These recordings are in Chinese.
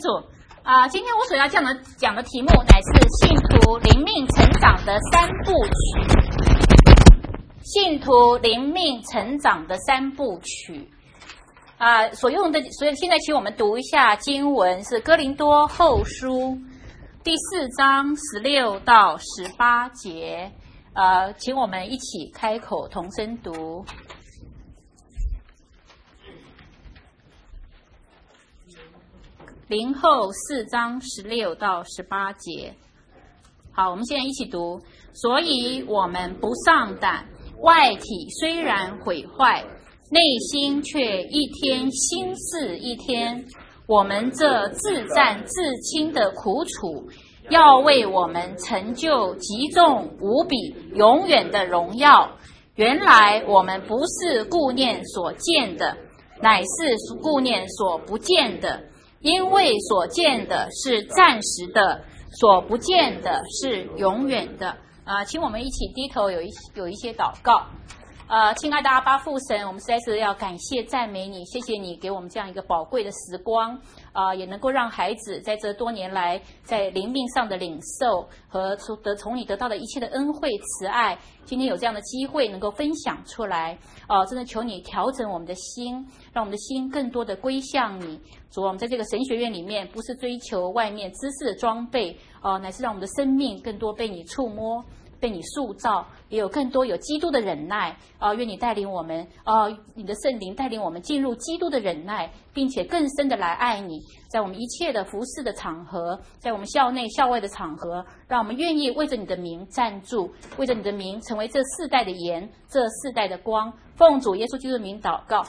主今天我所要讲的题目乃是信徒灵命成长的三部曲。信徒灵命成长的三部曲所以现在请我们读一下经文，是哥林多后书第4章16到18节。请我们一起开口同声读。林后4章16到18节。好，我们现在一起读。所以我们不丧胆，外体虽然毁坏，内心却一天新似一天。我们这自战自轻的苦楚，要为我们成就极重无比永远的荣耀。原来我们不是顾念所见的，乃是顾念所不见的。因为所见的是暂时的，所不见的是永远的。请我们一起低头有一些祷告。亲爱的阿爸父神，我们实在是要感谢赞美你，谢谢你给我们这样一个宝贵的时光，也能够让孩子在这多年来在灵命上的领受和从你得到的一切的恩惠慈爱，今天有这样的机会能够分享出来。真的求你调整我们的心，让我们的心更多的归向你。主，我们在这个神学院里面，不是追求外面知识的装备，乃是让我们的生命更多被你触摸，被你塑造，也有更多有基督的忍耐。愿你带领我们，你的圣灵带领我们进入基督的忍耐，并且更深的来爱你。在我们一切的服事的场合，在我们校内校外的场合，让我们愿意为着你的名站住，为着你的名成为这世代的盐，这世代的光。奉主耶稣基督的名祷告。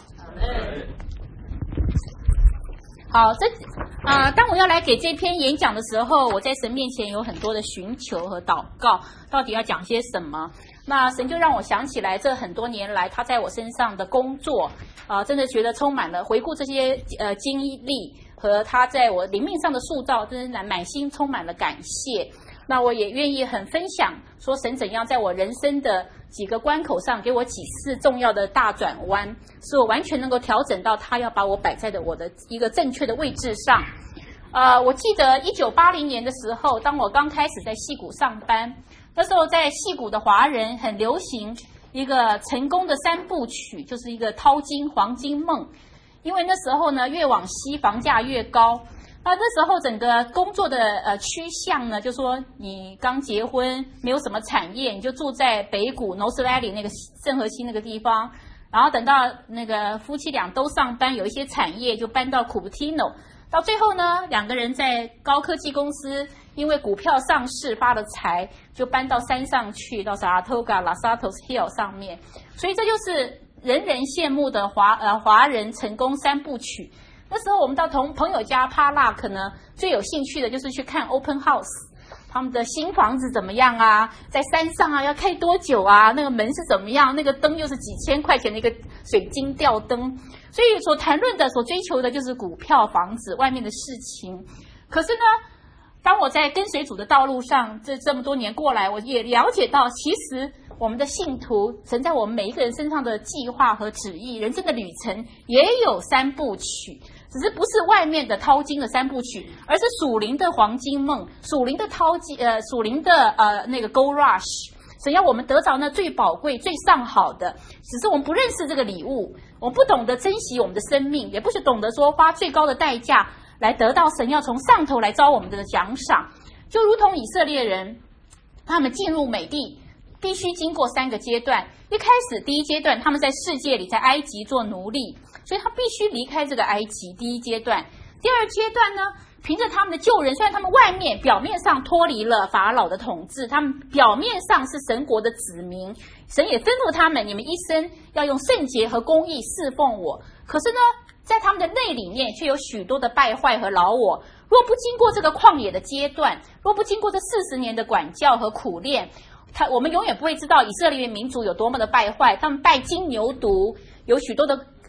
好，当我要来给这篇演讲的时候，我在神面前有很多的寻求和祷告，到底要讲些什么？那神就让我想起来，这很多年来他在我身上的工作，真的觉得充满了回顾这些经历和他在我灵命上的塑造，真的满心充满了感谢。那我也愿意很分享，说神怎样在我人生的几个关口上给我几次重要的大转弯，使我完全能够调整到他要把我摆在我的一个正确的位置上。我记得1980年的时候，当我刚开始在矽谷上班，那时候在矽谷的华人很流行一个成功的三部曲，就是一个淘金黄金梦。因为那时候呢，越往西房价越高。那时候整个工作的趋向呢，就说你刚结婚没有什么产业，你就住在北谷 North Valley 那个正河西那个地方，然后等到那个夫妻俩都上班，有一些产业就搬到 Cupertino， 到最后呢，两个人在高科技公司因为股票上市发了财，就搬到山上去，到 Saratoga Los Altos Hill 上面。所以这就是人人羡慕的华人成功三部曲。那时候我们到朋友家帕拉克呢，最有兴趣的就是去看 open house， 他们的新房子怎么样啊，在山上啊要开多久啊，那个门是怎么样，那个灯又是几千块钱的一个水晶吊灯。所以所谈论的所追求的就是股票房子外面的事情。可是呢，当我在跟随主的道路上这么多年过来，我也了解到其实我们的信徒神在我们每一个人身上的计划和旨意，人生的旅程也有三部曲，只是不是外面的淘金的三部曲，而是属灵的黄金梦，属灵的属灵的那个 Gold Rush。神要我们得着那最宝贵最上好的，只是我们不认识这个礼物，我们不懂得珍惜我们的生命，也不是懂得说花最高的代价来得到神要从上头来招我们的奖赏。就如同以色列人他们进入美地必须经过3个阶段。一开始第一阶段他们在世界里，在埃及做奴隶，所以他必须离开这个埃及第一阶段。第二阶段呢，凭着他们的救人，虽然他们表面上脱离了法老的统治，他们表面上是神国的子民，神也吩咐他们，你们一生要用圣洁和公义侍奉我。可是呢，在他们的内里面却有许多的败坏和老我。若不经过这个旷野的阶段，若不经过这40年的管教和苦练，我们永远不会知道以色列民族有多么的败坏。他们拜金牛犊，有许多的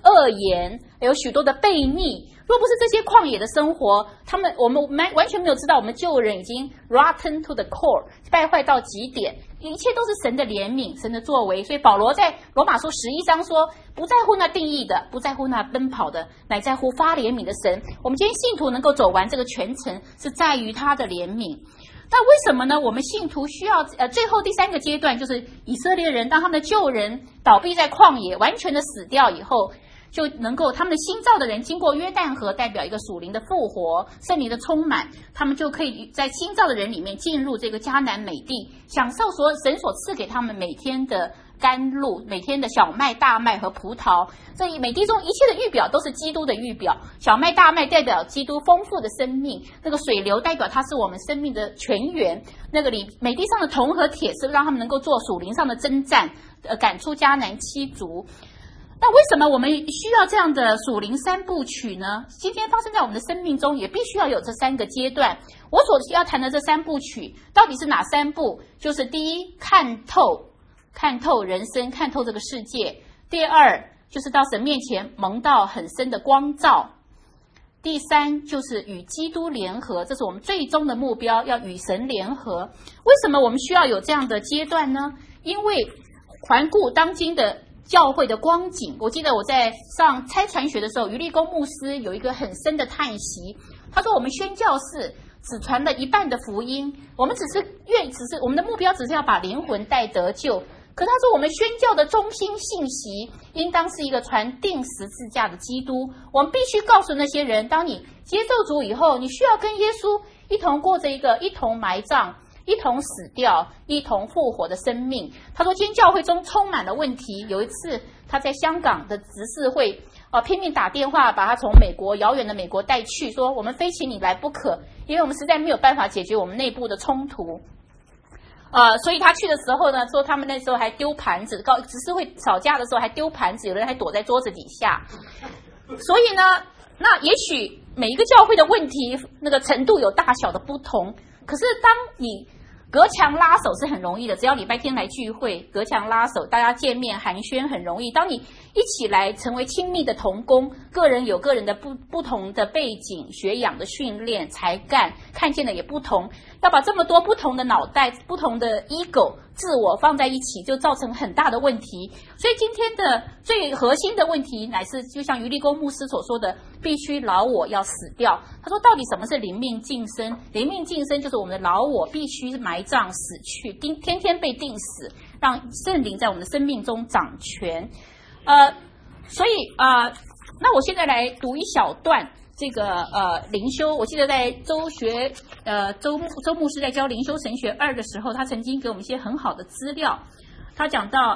恶言，有许多的悖逆。若不是这些旷野的生活，我们完全没有知道我们旧人已经 rotten to the core， 败坏到极点，一切都是神的怜悯，神的作为。所以保罗在罗马书11章说，不在乎那定义的，不在乎那奔跑的，乃在乎发怜悯的神。我们今天信徒能够走完这个全程，是在于他的怜悯。那为什么呢？我们信徒需要最后第3个阶段，就是以色列人当他们的旧人倒闭在旷野，完全的死掉以后，就能够他们的新造的人经过约旦河，代表一个属灵的复活，圣灵的充满，他们就可以在新造的人里面进入这个迦南美地，享受神所赐给他们每天的甘露，每天的小麦、大麦和葡萄。这美地中一切的预表都是基督的预表，小麦、大麦代表基督丰富的生命，那个水流代表它是我们生命的泉源，那个美地上的铜和铁是让他们能够做属灵上的征战，赶出迦南7族。那为什么我们需要这样的属灵3部曲呢？今天发生在我们的生命中，也必须要有这3个阶段。我所要谈的这3部曲到底是哪3步？就是第一，看透人生，看透这个世界；第二，就是到神面前蒙到很深的光照；第3，就是与基督联合，这是我们最终的目标，要与神联合。为什么我们需要有这样的阶段呢？因为环顾当今的教会的光景，我记得我在上差传学的时候，余立功牧师有一个很深的叹息。他说，我们宣教士只传了一半的福音，我们我们的目标只是要把灵魂带得救。可他说，我们宣教的中心信息应当是一个传钉十字架的基督。我们必须告诉那些人，当你接受主以后，你需要跟耶稣一同过着一个一同埋葬、一同死掉、一同复活的生命。他说，今天教会中充满了问题。有一次他在香港的执事会拼命打电话把他从遥远的美国带去，说我们非请你来不可，因为我们实在没有办法解决我们内部的冲突。所以他去的时候呢，说他们那时候还丢盘子，执事会吵架的时候还丢盘子，有人还躲在桌子底下。所以呢，那也许每一个教会的问题那个程度有大小的不同，可是当你隔墙拉手是很容易的，只要礼拜天来聚会，隔墙拉手，大家见面寒暄很容易。当你一起来成为亲密的同工，个人有个人的不同的背景、学养的训练、才干，看见的也不同，要把这么多不同的脑袋、不同的 ego 自我放在一起，就造成很大的问题。所以今天的最核心的问题乃是就像余立功牧师所说的，必须老我要死掉。他说，到底什么是灵命晋升？灵命晋升就是我们的老我必须埋葬死去，天天被钉死，让圣灵在我们的生命中掌权。所以那我现在来读一小段这个灵修。我记得在周牧师在教灵修神学2的时候，他曾经给我们一些很好的资料。他讲到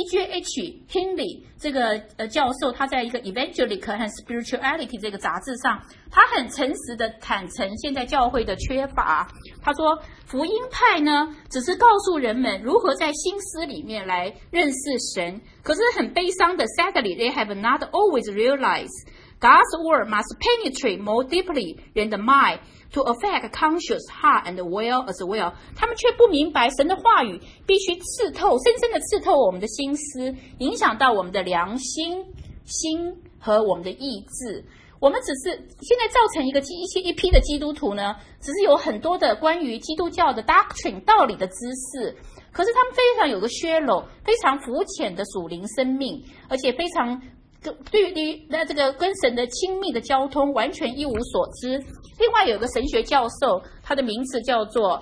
CJH Hinley 这个教授，他在一个 Evangelical 和 Spirituality 这个杂志上，他很诚实的坦诚现在教会的缺乏。他说，福音派呢只是告诉人们如何在心思里面来认识神，可是很悲伤的 Sadly they have not always realized God's word must penetrate more deeply than the mind to affect conscious heart and will as well。 他们却不明白神的话语必须深深的刺透我们的心思，影响到我们的良心和我们的意志。我们只是现在造成一批的基督徒呢，只是有很多的关于基督教的 doctrine 道理的知识，可是他们非常有个shallow，非常肤浅的属灵生命，而且非常对于这个跟神的亲密的交通完全一无所知。另外有个神学教授，他的名字叫做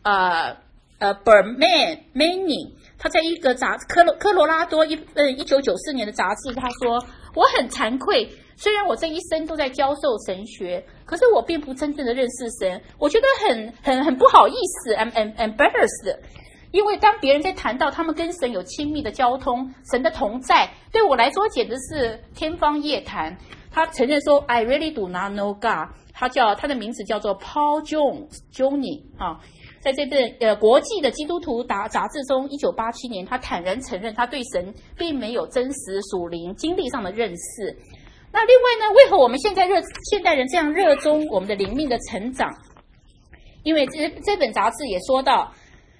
Berman Manning， 他在一个科罗拉多1994年的杂志，他说，我很惭愧，虽然我这一生都在教授神学，可是我并不真正的认识神，我觉得很不好意思 I'm embarrassed。因为当别人在谈到他们跟神有亲密的交通，神的同在，对我来说简直是天方夜谭。他承认说 I really do not know God。 他的名字叫做 Paul Jones 在这本国际的基督徒杂志中，1987年他坦然承认他对神并没有真实属灵经历上的认识。那另外呢，为何我们现代人这样热衷我们的灵命的成长？因为这本杂志也说到，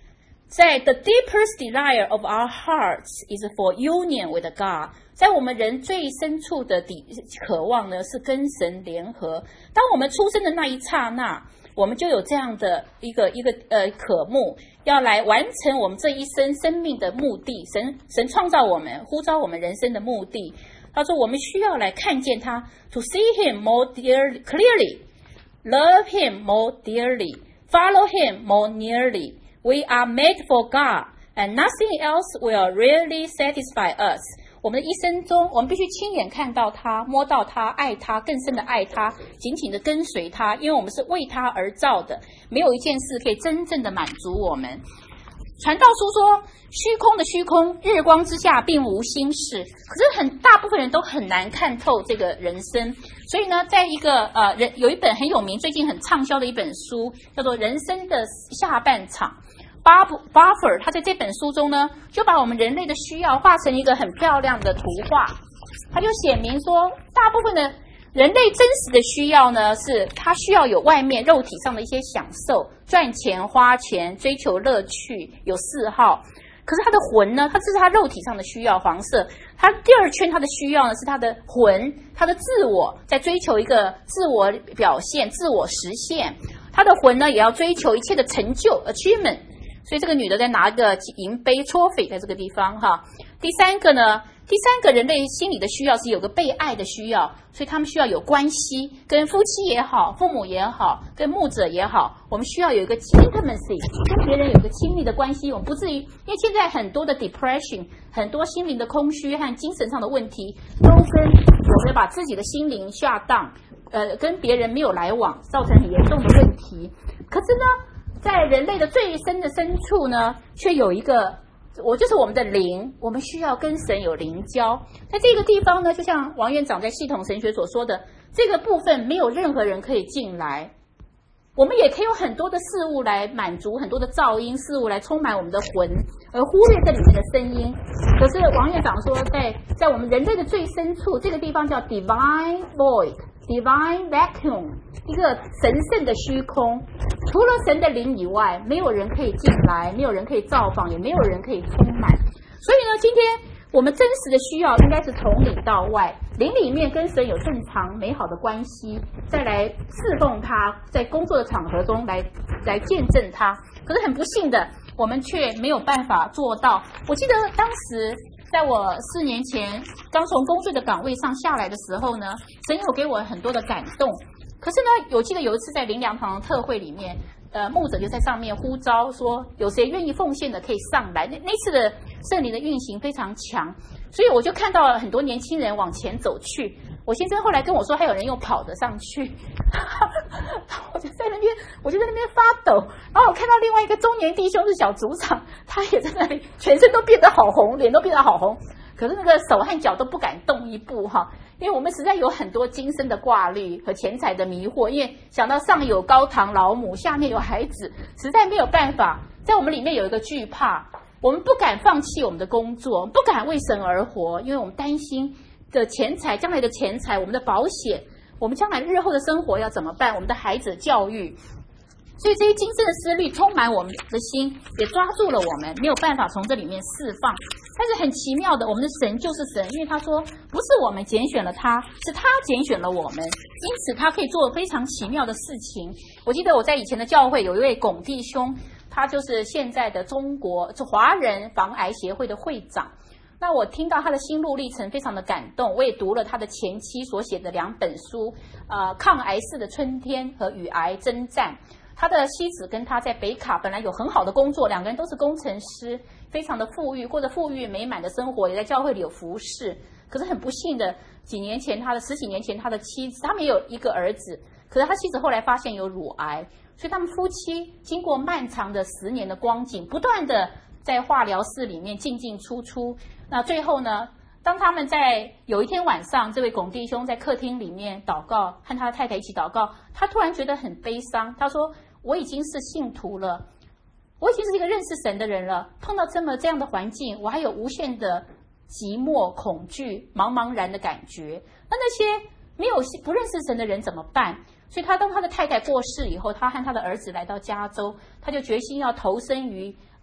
在 the deepest desire of our hearts is for union with God， 在我们人最深处的渴望呢，是跟神联合。当我们出生的那一刹那，我们就有这样的一个渴慕，要来完成我们这一生生命的目的。神创造我们，呼召我们人生的目的。他说我们需要来看见他 ，to see him more clearly, love him more dearly, follow him more nearly.We are made for God, and nothing else will really satisfy us. 我们的一生中，我们必须亲眼看到他，摸到他，爱他，更深的爱他，紧紧的跟随他，因为我们是为他而造的，没有一件事可以真正的满足我们。传道书说，虚空的虚空，日光之下并无新事。可是大部分人都很难看透这个人生，所以呢，在一个有一本很有名、最近很畅销的一本书，叫做《人生的下半场》。Buffer 他在这本书中呢，就把我们人类的需要画成一个很漂亮的图画。他就写明说，大部分的人类真实的需要呢，是他需要有外面肉体上的一些享受，赚钱、花钱、追求乐趣，有嗜好。可是他的魂呢，这是他肉体上的需要，黄色。他第二圈他的需要呢，是他的魂，他的自我，在追求一个自我表现、自我实现。他的魂呢，也要追求一切的成就 achievement。所以这个女的在拿一个银杯 trophy 在这个地方哈。第三个人类心理的需要是有个被爱的需要，所以他们需要有关系，跟夫妻也好，父母也好，跟牧者也好，我们需要有一个 intimacy， 跟别人有个亲密的关系。我们不至于，因为现在很多的 depression， 很多心灵的空虚和精神上的问题，都跟我们把自己的心灵下荡，跟别人没有来往，造成很严重的问题。可是呢，在人类的最深的深处呢，却有一个，就是我们的灵，我们需要跟神有灵交。在这个地方呢，就像王院长在系统神学所说的，这个部分没有任何人可以进来。我们也可以有很多的事物来满足很多的噪音事物来充满我们的魂，而忽略这里面的声音。可是王院长说，在我们人类的最深处，这个地方叫 divine void。Divine vacuum， 一个神圣的虚空，除了神的灵以外，没有人可以进来，没有人可以造访，也没有人可以充满。所以呢，今天我们真实的需要应该是从里到外，灵里面跟神有正常美好的关系，再来侍奉他，在工作的场合中来见证他。可是很不幸的，我们却没有办法做到。我记得当时在我4年前刚从工作的岗位上下来的时候呢，神有给我很多的感动。可是呢，我记得有一次在灵粮堂的特会里面，牧者就在上面呼召说，有谁愿意奉献的可以上来。那次的圣灵的运行非常强，所以我就看到了很多年轻人往前走去。我先生后来跟我说，还有人用跑的上去，我就在那边发抖。然后我看到另外一个中年弟兄是小组长，他也在那里，全身都变得好红，脸都变得好红，可是那个手和脚都不敢动一步哈，因为我们实在有很多今生的挂虑和钱财的迷惑，因为想到上有高堂老母，下面有孩子，实在没有办法，在我们里面有一个惧怕，我们不敢放弃我们的工作，不敢为神而活，因为我们担心的钱财，将来的钱财，我们的保险，我们将来日后的生活要怎么办，我们的孩子的教育。所以这些今生的思虑充满我们的心，也抓住了我们，没有办法从这里面释放。但是很奇妙的，我们的神就是神，因为他说不是我们拣选了他，是他拣选了我们，因此他可以做非常奇妙的事情。我记得我在以前的教会有一位龚弟兄，他就是现在的中国华人防癌协会的会长。那我听到他的心路历程非常的感动，我也读了他的前妻所写的2本书，抗癌式的春天和与癌征战。他的妻子跟他在北卡本来有很好的工作，2个人都是工程师，非常的富裕，过着富裕美满的生活，也在教会里有服侍。可是很不幸的，十几年前他的妻子，他们也有一个儿子，可是他妻子后来发现有乳癌，所以他们夫妻经过漫长的10年的光景，不断的在化疗室里面进进出出。那最后呢，当他们在有一天晚上，这位龚弟兄在客厅里面祷告，和他的太太一起祷告，他突然觉得很悲伤。他说，我已经是信徒了，我已经是一个认识神的人了，碰到这样的环境，我还有无限的寂寞、恐惧、茫茫然的感觉。那些不认识神的人怎么办？所以当他的太太过世以后，他和他的儿子来到加州，他就决心要投身于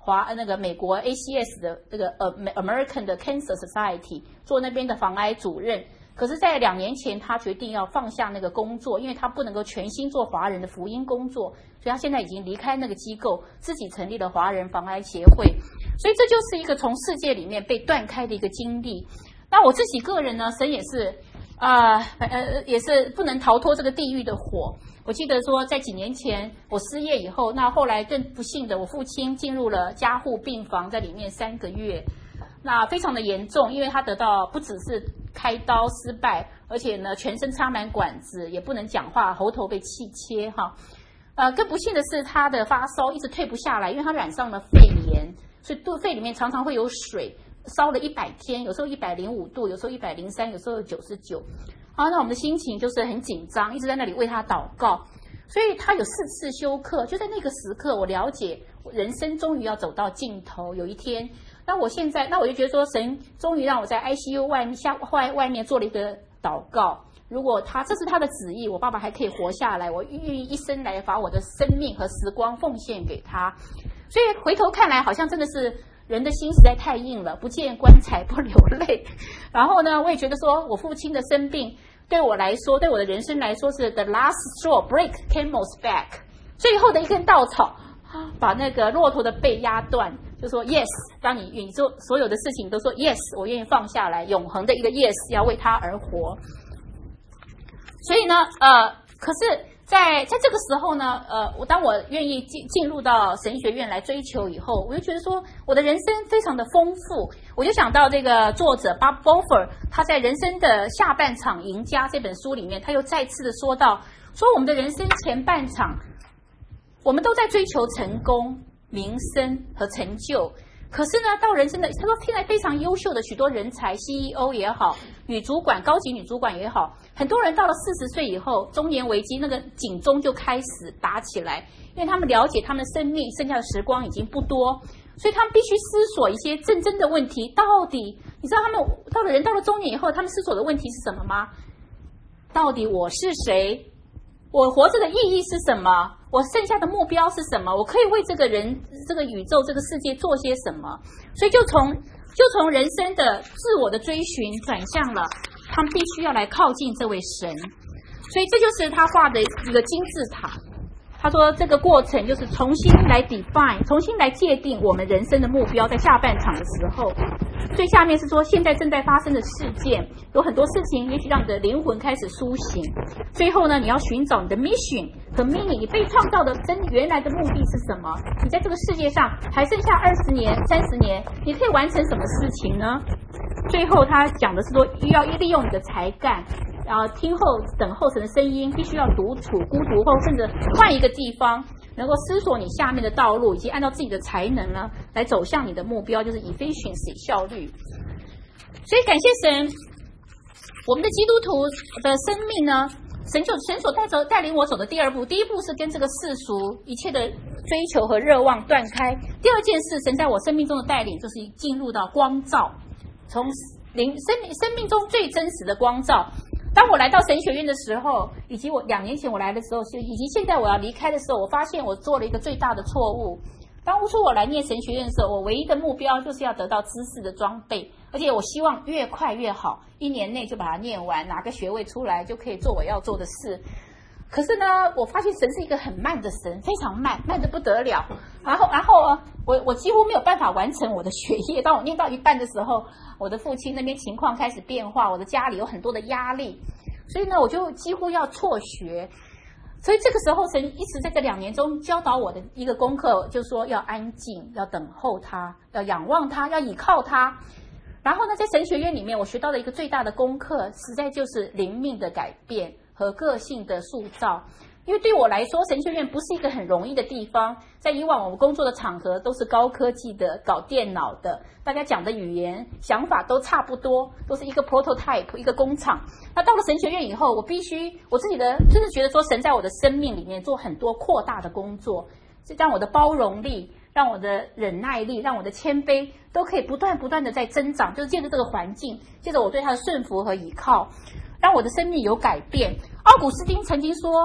美国 ACS 的那个American 的 Cancer Society 做那边的防癌主任。可是在2年前他决定要放下那个工作，因为他不能够全心做华人的福音工作，所以他现在已经离开那个机构，自己成立了华人防癌协会。所以这就是一个从世界里面被断开的一个经历。那我自己个人呢，神也是也是不能逃脱这个地狱的火。我记得说在几年前我失业以后，那后来更不幸的我父亲进入了加护病房，在里面3个月，那非常的严重，因为他得到不只是开刀失败，而且呢全身插满管子，也不能讲话，喉头被气切哈。更不幸的是他的发烧一直退不下来，因为他染上了肺炎，所以肺里面常常会有水，烧了100天，有时候105度，有时候103，有时候99。好，那我们的心情就是很紧张，一直在那里为他祷告。所以他有4次休克，就在那个时刻，我了解人生终于要走到尽头。有一天，那我就觉得说，神终于让我在 ICU 外面做了一个祷告。如果这是他的旨意，我爸爸还可以活下来，我愿意一生来把我的生命和时光奉献给他。所以回头看来，好像真的是人的心实在太硬了，不见棺材不流泪。然后呢，我也觉得说我父亲的生病对我来说，对我的人生来说是 the last straw, break camel's back， 最后的一根稻草，把那个骆驼的背压断，就说 yes， 当你做所有的事情都说 yes， 我愿意放下来，永恒的一个 yes， 要为他而活。所以呢，可是在这个时候呢，当我愿意进入到神学院来追求以后，我就觉得说我的人生非常的丰富。我就想到这个作者 Bob Boffer， 他在《人生的下半场赢家》这本书里面，他又再次的说到，说我们的人生前半场，我们都在追求成功、名声和成就。可是呢，到人生的，他说现在非常优秀的许多人才 ，CEO 也好，女主管、高级女主管也好，很多人到了40岁以后，中年危机那个警钟就开始打起来，因为他们了解他们生命剩下的时光已经不多，所以他们必须思索一些真正的问题。到底你知道他们到了中年以后，他们思索的问题是什么吗？到底我是谁？我活着的意义是什么？我剩下的目标是什么？我可以为这个人、这个宇宙、这个世界做些什么？所以就从人生的自我的追寻转向了，他们必须要来靠近这位神。所以这就是他画的一个金字塔。他说这个过程就是重新来 define， 重新来界定我们人生的目标，在下半场的时候。最下面是说现在正在发生的事件，有很多事情也许让你的灵魂开始苏醒。最后呢，你要寻找你的 mission 和 meaning， 你被创造的原来的目的是什么？你在这个世界上还剩下20年、30年，你可以完成什么事情呢？最后他讲的是说，要利用你的才干，然后等候神的声音，必须要独处、孤独，或甚至换一个地方，能够思索你下面的道路，以及按照自己的才能呢，来走向你的目标，就是 efficiency 效率。所以感谢神，我们的基督徒的生命呢，神所带领我走的第2步，第1步是跟这个世俗一切的追求和热望断开。第2件事，神在我生命中的带领，就是进入到光照，从生命中最真实的光照。当我来到神学院的时候，以及我2年前我来的时候，以及现在我要离开的时候，我发现我做了一个最大的错误。当初我来念神学院的时候，我唯一的目标就是要得到知识的装备，而且我希望越快越好，1年内就把它念完，拿个学位出来就可以做我要做的事。可是呢，我发现神是一个很慢的神，非常慢得不得了。然后我几乎没有办法完成我的学业。当我念到一半的时候，我的父亲那边情况开始变化，我的家里有很多的压力，所以呢，我就几乎要辍学。所以这个时候，神一直在这2年中教导我的一个功课，就是说要安静，要等候他，要仰望他，要倚靠他。然后呢，在神学院里面，我学到的一个最大的功课，实在就是灵命的改变和个性的塑造。因为对我来说，神学院不是一个很容易的地方。在以往我们工作的场合都是高科技的，搞电脑的，大家讲的语言想法都差不多，都是一个 prototype， 一个工厂。那到了神学院以后，我自己的真的觉得说，神在我的生命里面做很多扩大的工作，让我的包容力，让我的忍耐力，让我的谦卑都可以不断的在增长，就是借着这个环境，借着我对他的顺服和倚靠，让我的生命有改变。奥古斯丁曾经说，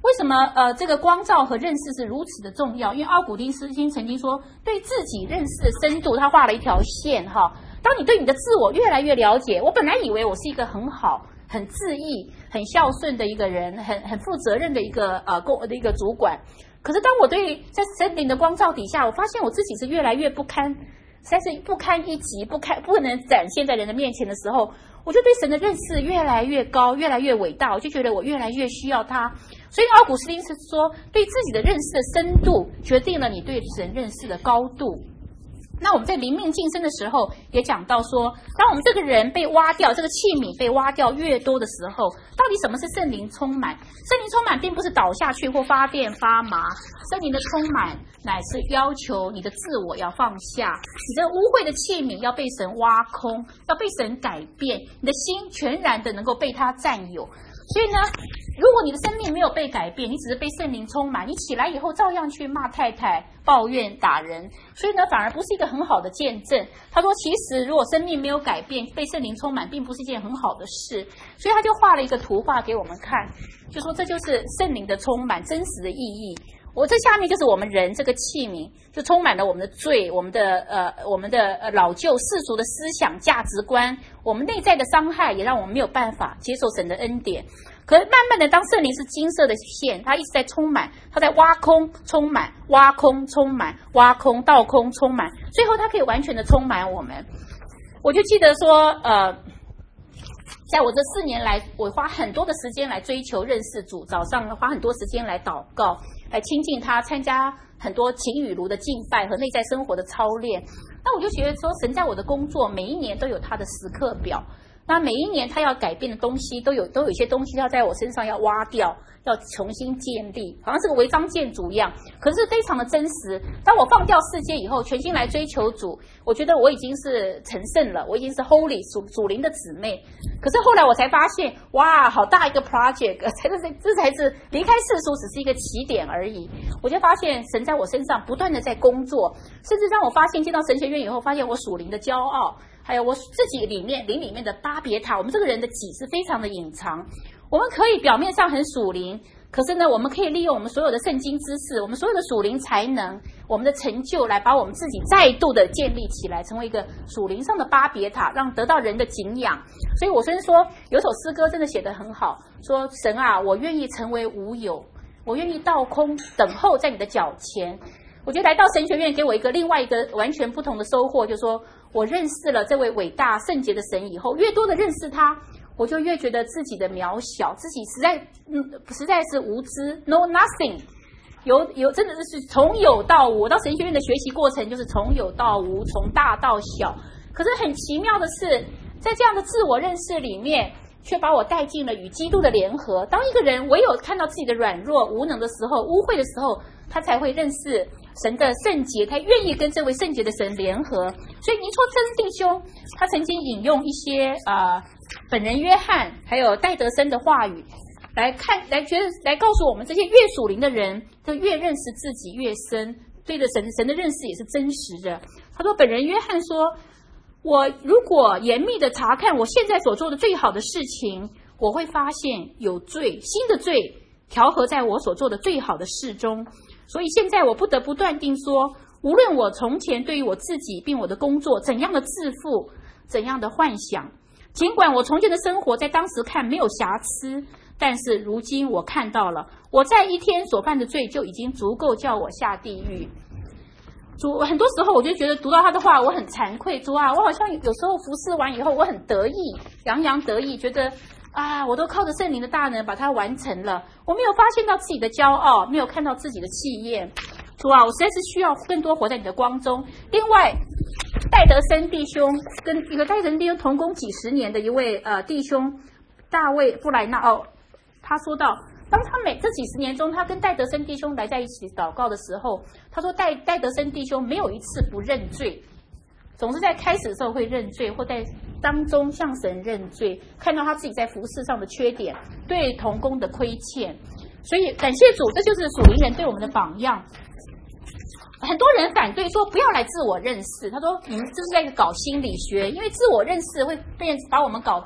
为什么这个光照和认识是如此的重要？因为奥古丁斯金曾经说，对自己认识的深度，他画了一条线哈。当你对你的自我越来越了解，我本来以为我是一个很好、很自义、很孝顺的一个人，很负责任的一个主管。可是当我在森林的光照底下，我发现我自己是越来越不堪，实在是不堪一击，不能展现在人的面前的时候，我就对神的认识越来越高，越来越伟大，我就觉得我越来越需要他。所以奥古斯丁是说，对自己的认识的深度，决定了你对神认识的高度。那我们在灵命晋升的时候也讲到说，当我们这个人被挖掉，这个器皿被挖掉越多的时候，到底什么是圣灵充满？圣灵充满并不是倒下去或发电发麻，圣灵的充满乃是要求你的自我要放下，你的污秽的器皿要被神挖空，要被神改变，你的心全然的能够被他占有。所以呢，如果你的生命没有被改变，你只是被圣灵充满，你起来以后照样去骂太太、抱怨、打人，所以呢，反而不是一个很好的见证。他说，其实如果生命没有改变，被圣灵充满，并不是一件很好的事。所以他就画了一个图画给我们看，就说这就是圣灵的充满真实的意义。我这下面就是我们人这个器皿，就充满了我们的罪，我们的老旧世俗的思想价值观，我们内在的伤害，也让我们没有办法接受神的恩典。可是慢慢的，当圣灵是金色的线，它一直在充满，它在挖空充满，挖空充满，挖空倒空充满，最后它可以完全的充满我们。我就记得说在我这4年来，我花很多的时间来追求认识主，早上花很多时间来祷告，来亲近他，参加很多晴雨炉的敬拜和内在生活的操练。那我就觉得说，神在我的工作每一年都有他的时刻表，那每一年他要改变的东西都有一些东西要在我身上要挖掉，要重新建立，好像是个违章建筑一样，可是非常的真实。当我放掉世界以后，全心来追求主，我觉得我已经是成圣了，我已经是 holy 属灵的姊妹。可是后来我才发现，哇，好大一个 project， 这才是离开世俗只是一个起点而已。我就发现神在我身上不断的在工作，甚至让我发现进到神学院以后，发现我属灵的骄傲，还有我自己灵里面的巴别塔，我们这个人的己是非常的隐藏。我们可以表面上很属灵，可是呢，我们可以利用我们所有的圣经知识，我们所有的属灵才能，我们的成就来把我们自己再度的建立起来，成为一个属灵上的巴别塔，让得到人的敬仰。所以我先说，有首诗歌真的写得很好，说神啊，我愿意成为无有，我愿意倒空，等候在你的脚前。我觉得来到神学院给我另外一个完全不同的收获，就是说我认识了这位伟大圣洁的神以后，越多的认识他，我就越觉得自己的渺小，自己实在是无知 ，know nothing， 真的是从有到无。到神学院的学习过程就是从有到无，从大到小。可是很奇妙的是，在这样的自我认识里面，却把我带进了与基督的联合。当一个人唯有看到自己的软弱、无能的时候、污秽的时候，他才会认识神的圣洁，他愿意跟这位圣洁的神联合。所以尼托真弟兄他曾经引用一些本人约翰还有戴德森的话语来告诉我们，这些越属灵的人就越认识自己越深，对着神的认识也是真实的。他说，本人约翰说，我如果严密的查看我现在所做的最好的事情，我会发现有罪，新的罪调和在我所做的最好的事中。所以现在我不得不断定说，无论我从前对于我自己并我的工作怎样的自负，怎样的幻想，尽管我从前的生活在当时看没有瑕疵，但是如今我看到了，我在一天所犯的罪就已经足够叫我下地狱。主，很多时候我就觉得读到他的话我很惭愧，主啊，我好像有时候服侍完以后我很得意，洋洋得意，觉得我都靠着圣灵的大能把它完成了，我没有发现到自己的骄傲，没有看到自己的气焰。主啊，我实在是需要更多活在你的光中。另外，戴德森弟兄跟一个戴德森弟兄同工几十年的一位弟兄大卫布莱纳他说到，当他这几十年中，他跟戴德森弟兄来在一起祷告的时候，他说戴德森弟兄没有一次不认罪，总是在开始的时候会认罪，或在当中向神认罪，看到他自己在服事上的缺点，对同工的亏欠。所以感谢主，这就是属灵人对我们的榜样。很多人反对说不要来自我认识，他说你们这是在搞心理学，因为自我认识会把我们搞到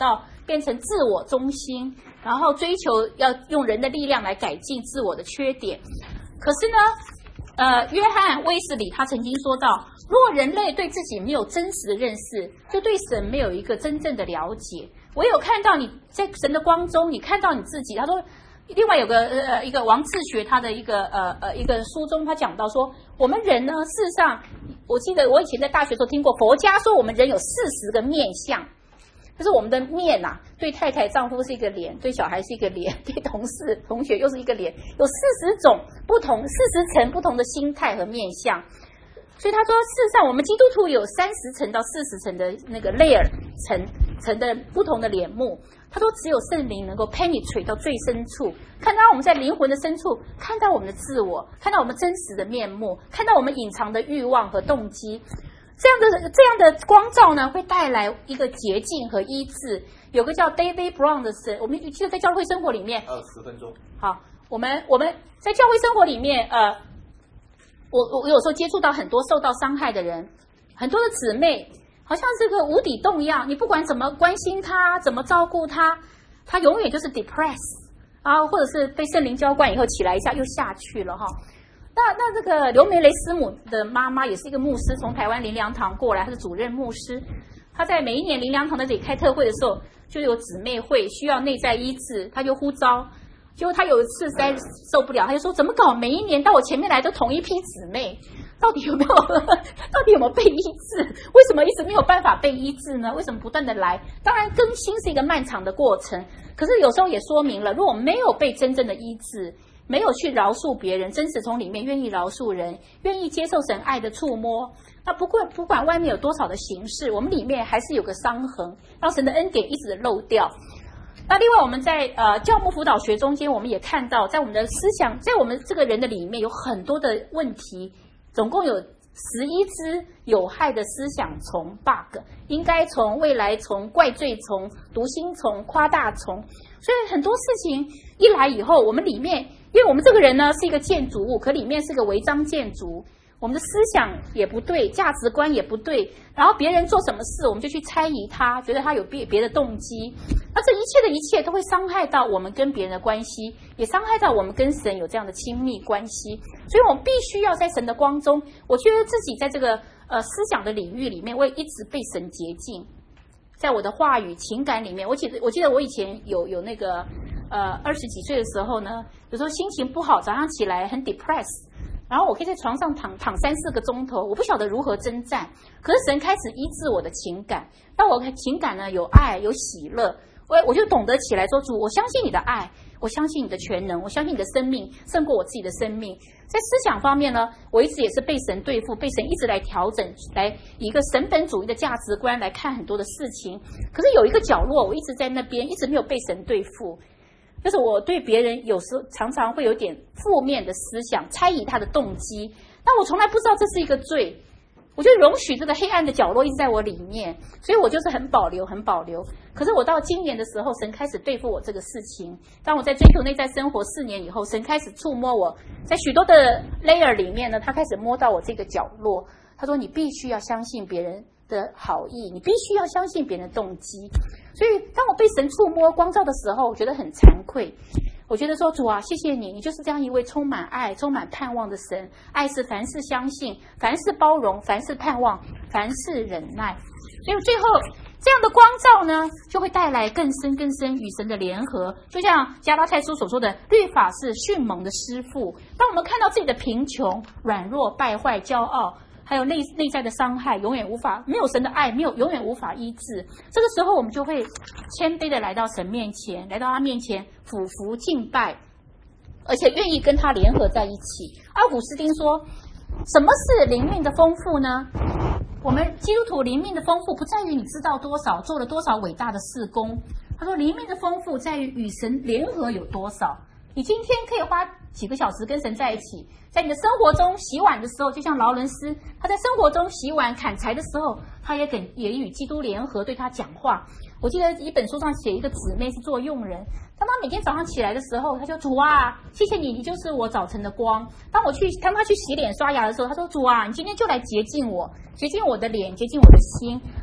变成自我中心，然后追求要用人的力量来改进自我的缺点。可是呢，约翰威斯理他曾经说到，若人类对自己没有真实的认识，就对神没有一个真正的了解。唯有看到你在神的光中，你看到你自己。他说，另外有个一个王志学他的一个书中，他讲到说，我们人呢，事实上，我记得我以前在大学的时候听过佛家说，我们人有40个面相。就是我们的面啊，对太太丈夫是一个脸，对小孩是一个脸，对同事同学又是一个脸，有40种不同40层不同的心态和面相。所以他说，事实上我们基督徒有30层到40层的那个 layer 层的不同的脸目。他说，只有圣灵能够 penetrate 到最深处，看到我们在灵魂的深处，看到我们的自我，看到我们真实的面目，看到我们隐藏的欲望和动机。这样的光照呢，会带来一个洁净和医治。有个叫 David Brown 的神，我们记得在教会生活里面 ，10分钟。 好，我们在教会生活里面，我有时候接触到很多受到伤害的人，很多的姊妹，好像是个无底洞一样，你不管怎么关心她，怎么照顾她，她永远就是 depress 啊，或者是被圣灵浇灌以后起来一下又下去了哈。那这个刘梅雷师母的妈妈也是一个牧师，从台湾灵粮堂过来，她是主任牧师。她在每一年灵粮堂在这里开特会的时候，就有姊妹会需要内在医治，她就呼召。结果她有一次实在受不了，她就说：怎么搞？每一年到我前面来都同一批姊妹，到底有没有被医治？为什么一直没有办法被医治呢？为什么不断的来？当然更新是一个漫长的过程，可是有时候也说明了，如果没有被真正的医治，没有去饶恕别人，真实从里面愿意饶恕人，愿意接受神爱的触摸，那不管外面有多少的形式，我们里面还是有个伤痕，让神的恩典一直漏掉。那另外我们在教牧辅导学中间，我们也看到，在我们的思想，在我们这个人的里面有很多的问题，总共有11只有害的思想虫 bug， 应该虫、未来虫、怪罪虫、读心虫、夸大虫。所以很多事情一来以后，我们里面，因为我们这个人呢是一个建筑物，可里面是个违章建筑，我们的思想也不对，价值观也不对，然后别人做什么事，我们就去猜疑他，觉得他有别的动机。那这一切都会伤害到我们跟别人的关系，也伤害到我们跟神有这样的亲密关系。所以我们必须要在神的光中，我觉得自己在这个思想的领域里面，我也一直被神洁净。在我的话语情感里面，我记得我以前有那个20几岁的时候呢，有时候心情不好，早上起来很 depress， 然后我可以在床上躺3-4个钟头，我不晓得如何征战。可是神开始医治我的情感，让我的情感呢有爱有喜乐，我就懂得起来说，主，我相信你的爱，我相信你的全能，我相信你的生命胜过我自己的生命。在思想方面呢，我一直也是被神对付，被神一直来调整，来以一个神本主义的价值观来看很多的事情。可是有一个角落，我一直在那边，一直没有被神对付，就是我对别人有时候常常会有点负面的思想，猜疑他的动机，但我从来不知道这是一个罪。我就容许这个黑暗的角落一直在我里面，所以我就是很保留。可是我到今年的时候，神开始对付我这个事情。当我在追求内在生活4年以后，神开始触摸我，在许多的 layer 里面呢，他开始摸到我这个角落。他说：你必须要相信别人的好意，你必须要相信别人的动机。所以当我被神触摸光照的时候，我觉得很惭愧。我觉得说，主啊，谢谢你，你就是这样一位充满爱、充满盼望的神。爱是凡事相信，凡事包容，凡事盼望，凡事忍耐。所以最后这样的光照呢，就会带来更深与神的联合。就像加拉太书所说的，律法是迅猛的师傅。当我们看到自己的贫穷、软弱、败坏、骄傲，还有内在的伤害，没有神的爱，永远无法医治。这个时候，我们就会谦卑的来到神面前，来到他面前俯伏敬拜，而且愿意跟他联合在一起。奥古斯丁说，什么是灵命的丰富呢？我们基督徒灵命的丰富不在于你知道多少，做了多少伟大的事工。他说，灵命的丰富在于与神联合有多少。你今天可以花几个小时跟神在一起，在你的生活中洗碗的时候，就像劳伦斯，他在生活中洗碗砍柴的时候，他也与基督联合，对他讲话。我记得一本书上写一个姊妹是做佣人，当他每天早上起来的时候，他就主啊，谢谢你，你就是我早晨的光。当他去洗脸刷牙的时候，他说主啊，你今天就来洁净我的脸，洁净我的心，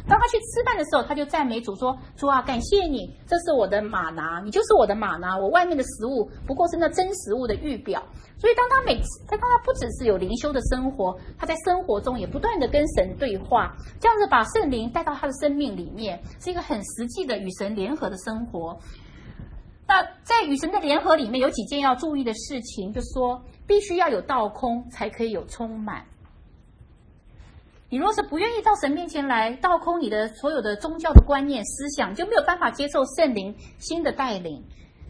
当他去吃饭的时候，他就赞美主说：主啊，感谢你，这是我的玛拿，你就是我的玛拿，我外面的食物不过是那真食物的预表。所以当他不只是有灵修的生活，他在生活中也不断的跟神对话，这样子把圣灵带到他的生命里面，是一个很实际的与神联合的生活。那在与神的联合里面有几件要注意的事情，就是说必须要有倒空才可以有充满。你若是不愿意到神面前来倒空你的所有的宗教的观念思想，就没有办法接受圣灵新的带领。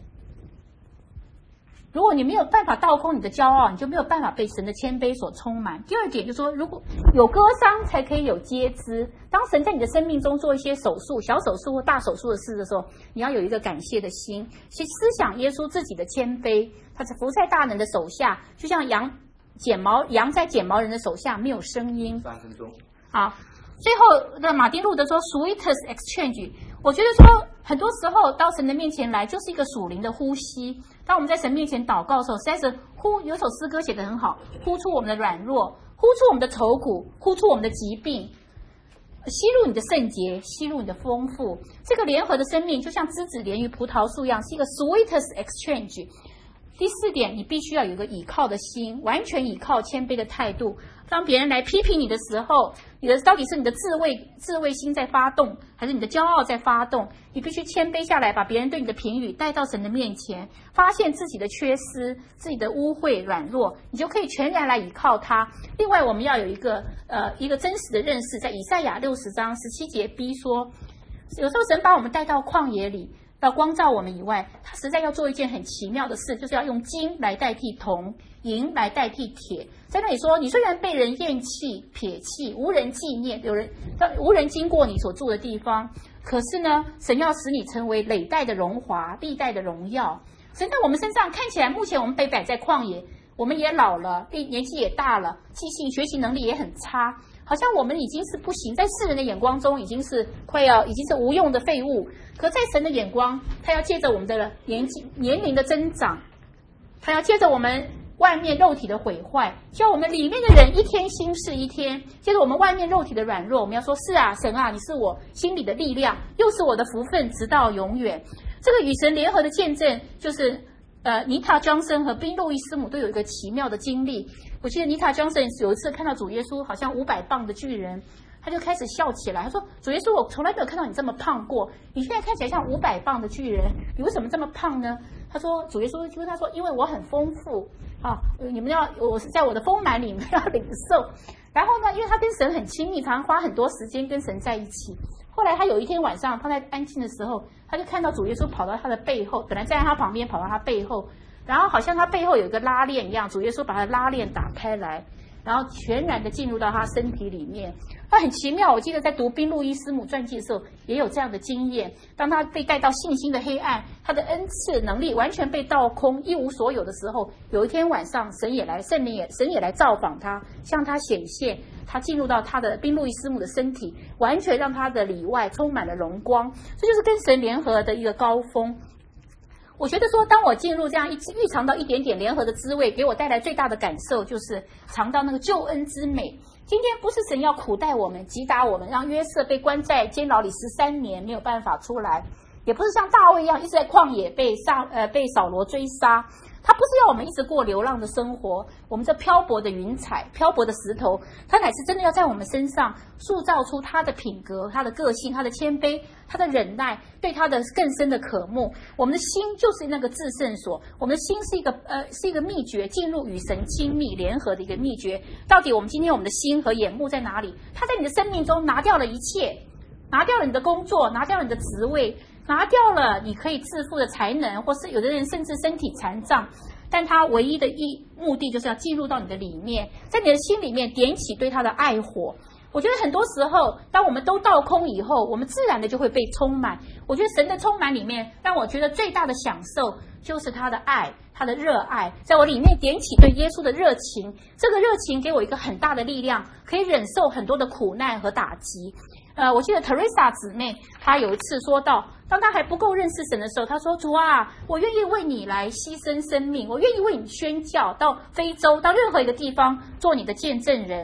如果你没有办法倒空你的骄傲，你就没有办法被神的谦卑所充满。第二点就是说，如果有割伤才可以有接枝。当神在你的生命中做一些手术，小手术或大手术的事的时候，你要有一个感谢的心，去思想耶稣自己的谦卑，他是伏在大能的手下，就像羊在剪毛人的手下没有声音。 3分钟。 好，最后的马丁路德说 sweetest exchange， 我觉得说很多时候到神的面前来就是一个属灵的呼吸。当我们在神面前祷告的时候，实在是有首诗歌写得很好，呼出我们的软弱，呼出我们的愁苦，呼出我们的疾病，吸入你的圣洁，吸入你的丰富。这个联合的生命就像枝子连于葡萄树一样，是一个 sweetest exchange。第4点，你必须要有一个倚靠的心，完全倚靠谦卑的态度。当别人来批评你的时候，到底是你的自卫心在发动，还是你的骄傲在发动？你必须谦卑下来，把别人对你的评语带到神的面前，发现自己的缺失，自己的污秽软弱，你就可以全然来倚靠他。另外，我们要有一个真实的认识，在以赛亚60章17节 B 说，有时候神把我们带到旷野里，到光照我们以外，他实在要做一件很奇妙的事，就是要用金来代替铜，银来代替铁。在那里说，你虽然被人厌弃、撇弃，无人纪念，无人经过你所住的地方，可是呢，神要使你成为累代的荣华，历代的荣耀。神在我们身上看起来，目前我们被摆在旷野，我们也老了，年纪也大了，记性、学习能力也很差，好像我们已经是不行，在世人的眼光中已经是无用的废物。可在神的眼光，他要借着我们的年龄的增长，他要借着我们外面肉体的毁坏，叫我们里面的人一天新事一天。接着我们外面肉体的软弱，我们要说，是啊，神啊，你是我心里的力量，又是我的福分，直到永远。这个与神联合的见证，就是妮塔·庄森和宾路易斯姆都有一个奇妙的经历。我记得妮塔·庄森有一次看到主耶稣好像500磅的巨人，他就开始笑起来，他说，主耶稣，我从来没有看到你这么胖过，你现在看起来像500磅的巨人，你为什么这么胖呢？他说，主耶稣就跟他说，因为我很丰富啊，我是在我的丰满里面要领受。然后呢，因为他跟神很亲密，常常花很多时间跟神在一起。后来他有一天晚上，他在安静的时候，他就看到主耶稣跑到他的背后，本来站在他旁边，跑到他背后，然后好像他背后有一个拉链一样，主耶稣把他的拉链打开来，然后全然的进入到他身体里面。他很奇妙，我记得在读宾路易斯姆传记的时候也有这样的经验。当他被带到信心的黑暗，他的恩赐能力完全被倒空，一无所有的时候，有一天晚上神也来造访他，向他显现，他进入到他的宾路易斯姆的身体，完全让他的里外充满了荣光。这就是跟神联合的一个高峰。我觉得说，当我进入这样预尝到一点点联合的滋味，给我带来最大的感受就是尝到那个救恩之美。今天不是神要苦待我们、击打我们，让约瑟被关在监牢里13年没有办法出来，也不是像大卫一样一直在旷野被扫罗追杀。他不是要我们一直过流浪的生活，我们这漂泊的云彩、漂泊的石头，他乃是真的要在我们身上塑造出他的品格、他的个性、他的谦卑、他的忍耐，对他的更深的渴慕。我们的心就是那个至圣所，我们的心是一个秘诀，进入与神亲密联合的一个秘诀。到底我们今天我们的心和眼目在哪里？他在你的生命中拿掉了一切，拿掉了你的工作，拿掉了你的职位，拿掉了你可以致富的才能，或是有的人甚至身体残障，但他唯一的目的就是要进入到你的里面，在你的心里面点起对他的爱火。我觉得很多时候，当我们都倒空以后，我们自然的就会被充满。我觉得神的充满里面，让我觉得最大的享受就是他的爱，他的热爱，在我里面点起对耶稣的热情。这个热情给我一个很大的力量，可以忍受很多的苦难和打击。我记得 Teresa 姊妹，她有一次说到，当她还不够认识神的时候，她说，主啊，我愿意为你来牺牲生命，我愿意为你宣教，到非洲，到任何一个地方做你的见证人。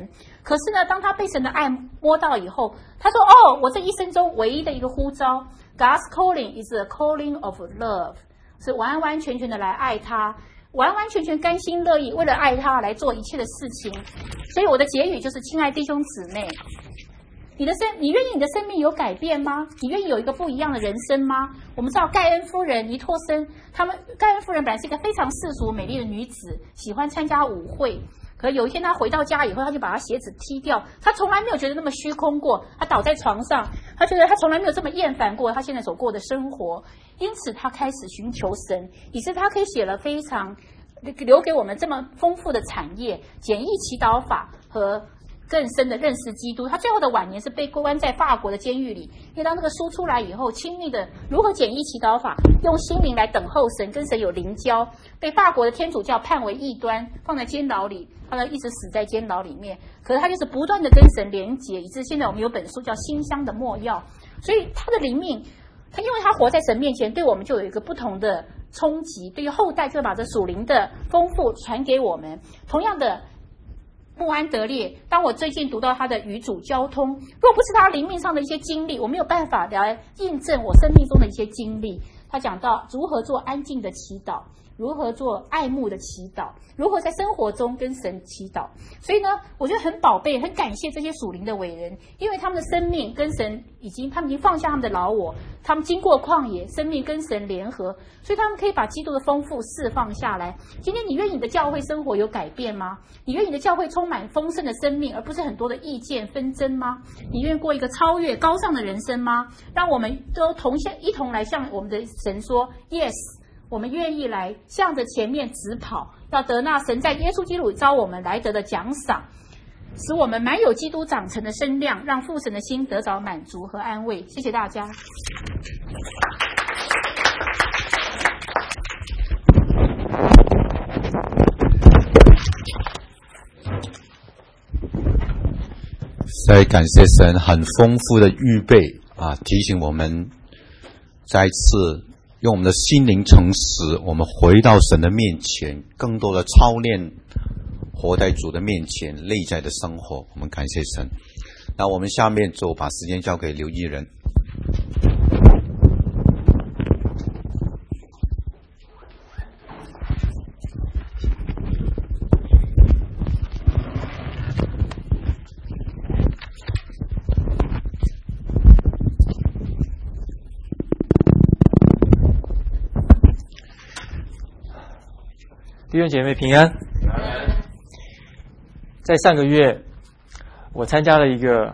可是呢，当他被神的爱摸到以后，他说：“哦，我这一生中唯一的一个呼召 ，God's calling is a calling of love， 是完完全全的来爱他，完完全全甘心乐意为了爱他来做一切的事情。”所以我的结语就是：亲爱弟兄姊妹，你愿意你的生命有改变吗？你愿意有一个不一样的人生吗？我们知道盖恩夫人、尼托森，盖恩夫人本来是一个非常世俗美丽的女子，喜欢参加舞会。可有一天她回到家以后，她就把她鞋子踢掉。她从来没有觉得那么虚空过，她倒在床上，她觉得她从来没有这么厌烦过她现在所过的生活。因此她开始寻求神，以致她可以写了非常留给我们这么丰富的产业，简易祈祷法和更深的认识基督。他最后的晚年是被关在法国的监狱里，因为当这个书出来以后，亲密的如何简易祈祷法，用心灵来等候神，跟神有灵交，被法国的天主教判为异端，放在监牢里，他一直死在监牢里面。可是他就是不断的跟神连结，以致现在我们有本书叫《馨香的没药》，所以他的灵命，因为他活在神面前，对我们就有一个不同的冲击，对于后代就会把这属灵的丰富传给我们。同样的，穆安德烈，当我最近读到他的与主交通，若不是他灵命上的一些经历，我没有办法来印证我生命中的一些经历。他讲到如何做安静的祈祷，如何做爱慕的祈祷，如何在生活中跟神祈祷。所以呢，我觉得很宝贝，很感谢这些属灵的伟人，因为他们的生命跟神他们已经放下他们的老我，他们经过旷野，生命跟神联合，所以他们可以把基督的丰富释放下来。今天你愿意你的教会生活有改变吗？你愿意你的教会充满丰盛的生命，而不是很多的意见纷争吗？你愿意过一个超越高尚的人生吗？让我们都一同来向我们的神说 Yes， 我们愿意来向着前面直跑，要得那神在耶稣基督里召我们来得的奖赏，使我们满有基督长成的身量，让父神的心得着满足和安慰。谢谢大家。 所以感谢神很丰富的预备提醒我们再次用我们的心灵诚实，我们回到神的面前，更多的操练活在主的面前内在的生活。我们感谢神。那我们下面就把时间交给刘一人。 弟兄姐妹平安。在上个月，我参加了一个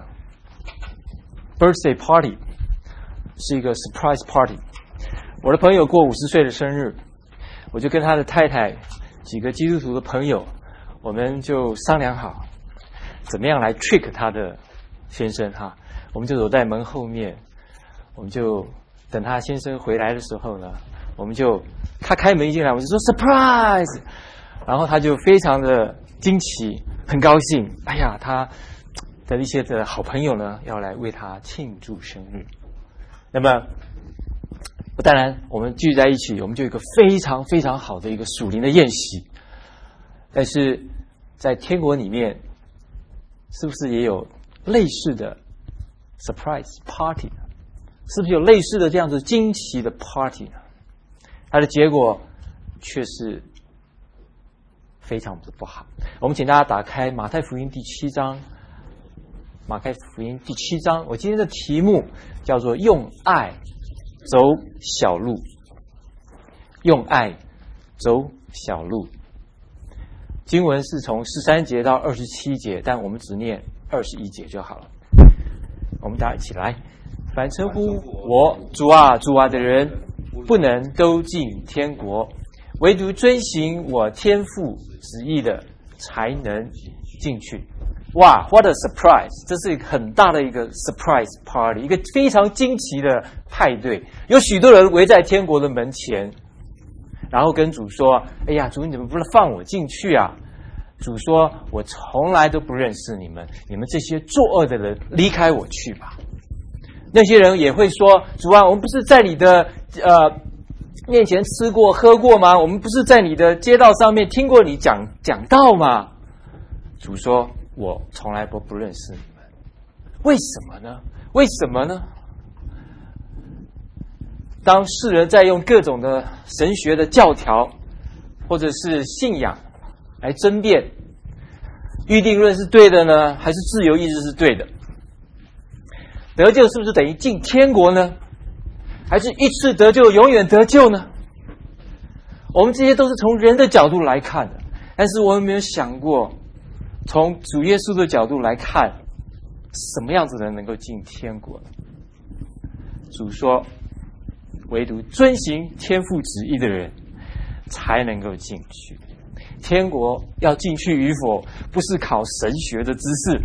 birthday party， 是一个 surprise party。我的朋友过50岁的生日，我就跟他的太太、几个基督徒的朋友，我们就商量好，怎么样来 trick 他的先生哈。我们就走在门后面，我们就等他先生回来的时候呢，他开门一进来，我就说 surprise， 然后他就非常的惊奇，很高兴。哎呀，他的一些的好朋友呢，要来为他庆祝生日。那么，当然我们聚在一起，我们就有一个非常非常好的一个属灵的宴席。但是在天国里面，是不是也有类似的 surprise party 呢？是不是有类似的这样子惊奇的 party 呢？它的结果却是非常的不好。我们请大家打开马太福音第7章。马太福音第7章，我今天的题目叫做用爱走小路。用爱走小路。经文是从13节到27节，但我们只念21节就好了。我们大家一起来。凡称呼我主啊主啊的人，不能都进天国，唯独遵行我天父旨意的才能进去。哇 ，what a surprise！ 这是一个很大的一个 surprise party， 一个非常惊奇的派对。有许多人围在天国的门前，然后跟主说：“哎呀，主，你怎么不放我进去啊？”主说：“我从来都不认识你们，你们这些作恶的人，离开我去吧。”那些人也会说：“主啊，我们不是在你的面前吃过喝过吗？我们不是在你的街道上面听过你讲道吗？”主说：“ 我从来都不认识你们。为什么呢？为什么呢？当世人在用各种的神学的教条或者是信仰来争辩，预定论是对的呢，还是自由意志是对的？得救是不是等于进天国呢？还是一次得救永远得救呢？我们这些都是从人的角度来看的，但是我们没有想过从主耶稣的角度来看，什么样子的人能够进天国呢？主说，唯独遵行天父旨意的人才能够进去。天国要进去与否，不是考神学的知识，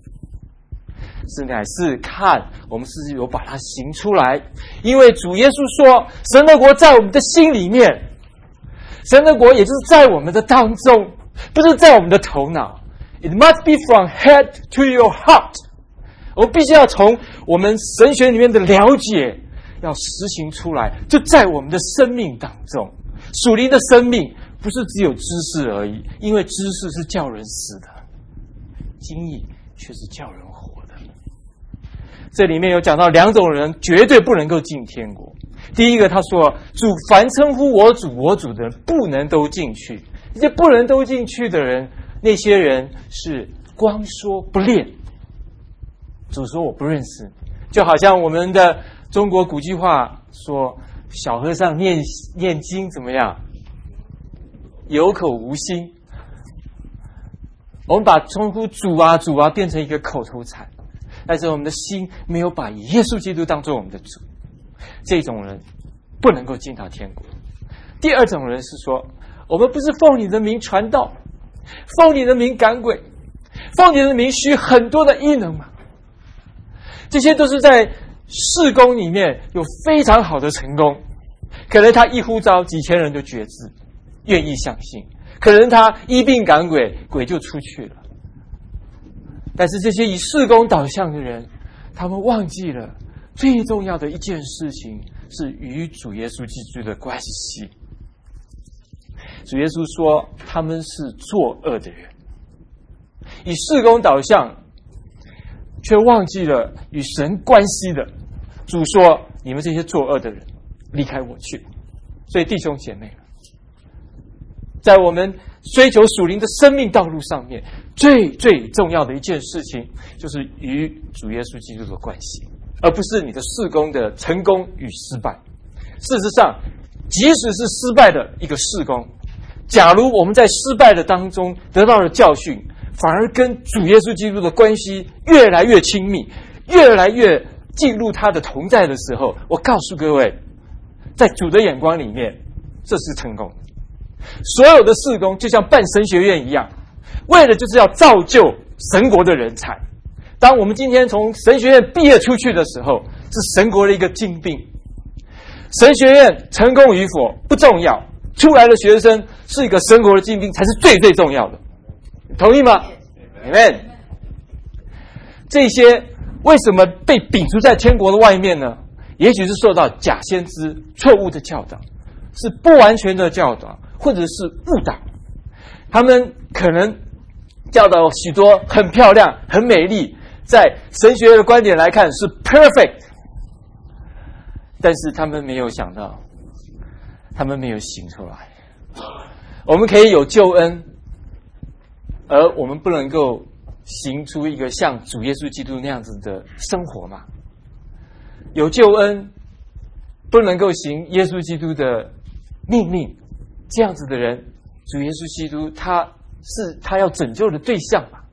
乃是看我们是不是有把它行出来。因为主耶稣说，神的国在我们的心里面，神的国也就是在我们的当中，不是在我们的头脑。It must be from head to your heart。 我们必须要从我们神学里面的了解要实行出来，就在我们的生命当中。属灵的生命不是只有知识而已，因为知识是叫人死的，经意却是叫人活的。这里面有讲到两种人绝对不能够进天国。第一个，他说，主凡称呼我主我主的人不能都进去。这些不能都进去的人，那些人是光说不练。主说我不认识你，就好像我们的中国古句话说，小和尚念经怎么样？有口无心。我们把称呼主啊主啊变成一个口头禅，但是我们的心没有把耶稣基督当作我们的主，这种人不能够进到天国。第二种人是说，我们不是奉你的名传道，奉你的名赶鬼，奉你的名许很多的异能嘛？这些都是在事工里面有非常好的成功，可能他一呼召几千人就觉知，愿意相信，可能他医病赶鬼，鬼就出去了。但是这些以事工导向的人，他们忘记了最重要的一件事情是与主耶稣基督的关系。主耶稣说他们是作恶的人，以事工导向却忘记了与神关系的。主说，你们这些作恶的人离开我去。所以弟兄姐妹，在我们追求属灵的生命道路上面，最重要的一件事情就是与主耶稣基督的关系，而不是你的事工的成功与失败。事实上，即使是失败的一个事工，假如我们在失败的当中得到了教训，反而跟主耶稣基督的关系越来越亲密，越来越进入他的同在的时候，我告诉各位，在主的眼光里面，这是成功。所有的事工就像办神学院一样，为的就是要造就神国的人才。当我们今天从神学院毕业出去的时候，是神国的一个精兵。神学院成功与否不重要，出来的学生是一个神国的精兵才是最重要的。同意吗？ Amen。 这些为什么被摒除在天国的外面呢？也许是受到假先知错误的教导，是不完全的教导，或者是误导。他们可能教导许多很漂亮很美丽，在神学的观点来看是 perfect， 但是他们没有想到，他们没有行出来。我们可以有救恩，而我们不能够行出一个像主耶稣基督那样子的生活嘛？有救恩，不能够行耶稣基督的命令，这样子的人，主耶稣基督他要拯救的对象嘛？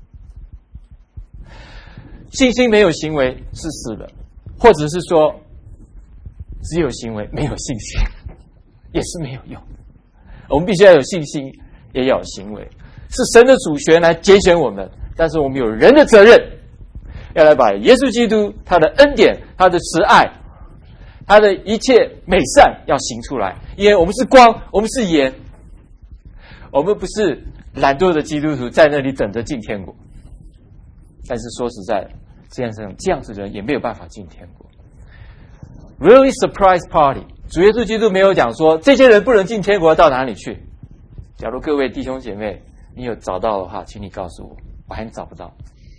信心没有行为是死的，或者是说只有行为没有信心，也是没有用。我们必须要有信心，也要有行为。是神的主权来拣选我们，但是我们有人的责任，要来把耶稣基督他的恩典、他的慈爱、他的一切美善要行出来。因为我们是光，我们是盐，我们不是懒惰的基督徒在那里等着进天国。但是说实在的，这样子的人也没有办法进天国。Really surprise party， 主耶稣基督没有讲说这些人不能进天国到哪里去。假如各位弟兄姐妹你有找到的话，请你告诉我， 我还找不到。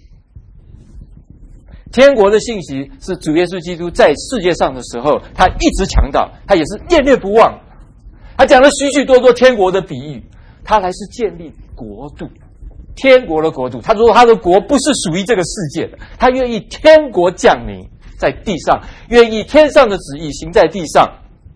天国的信息是主耶稣基督在世界上的时候，他一直强调，他也是念念不忘。他讲了许许多多天国的比喻，他来是建立国度，天国的国度。他说他的国不是属于这个世界的，他愿意天国降临在地上，愿意天上的旨意行在地上。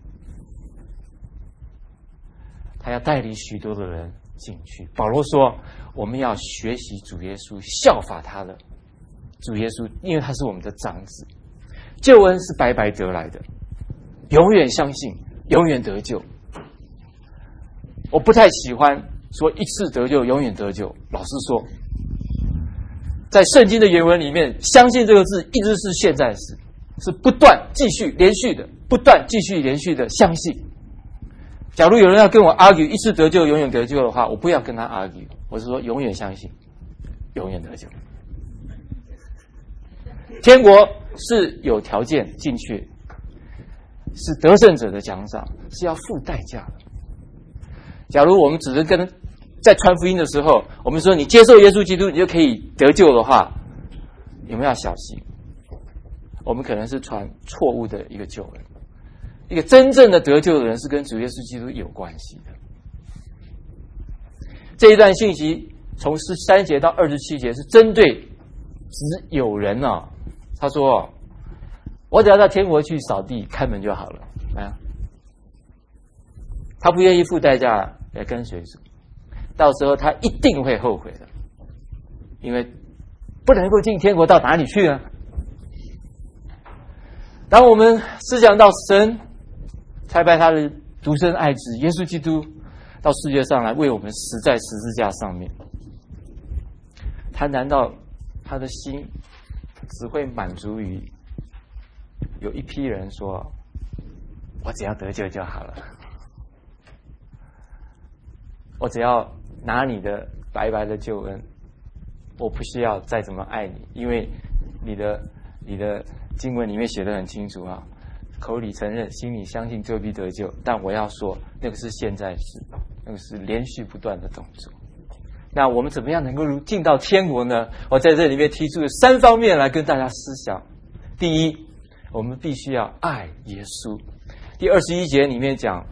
他要带领许多的人进去。保罗说，我们要学习主耶稣，效法他的主耶稣，因为他是我们的长子。救恩是白白得来的，永远相信，永远得救。我不太喜欢说一次得救，永远得救。老实说，在圣经的原文里面，相信这个字一直是现在时，是不断继续连续的，不断继续连续的相信。假如有人要跟我 argue 一次得救永远得救的话，我不要跟他 argue， 我是说永远相信，永远得救。天国是有条件进去，是得胜者的奖赏，是要付代价的。假如我们只是在传福音的时候，我们说你接受耶稣基督你就可以得救的话，有没有要小心？我们可能是传错误的一个救恩。一个真正的得救的人是跟主耶稣基督有关系的。这一段信息从13节到27节是针对只有人他说我只要到天国去扫地开门就好了他不愿意付代价来跟随主，到时候他一定会后悔的，因为不能够进天国到哪里去呢？当我们思想到神差派他的独生爱子耶稣基督到世界上来为我们死在十字架上面，他难道他的心只会满足于有一批人说我只要得救就好了，我只要拿你的白白的救恩，我不需要再怎么爱你，因为你的经文里面写得很清楚口里承认，心里相信，就必得救。但我要说，那个是现在时，那个是连续不断的动作。那我们怎么样能够进到天国呢？我在这里面提出了3方面来跟大家思想。第一，我们必须要爱耶稣。第21节里面讲，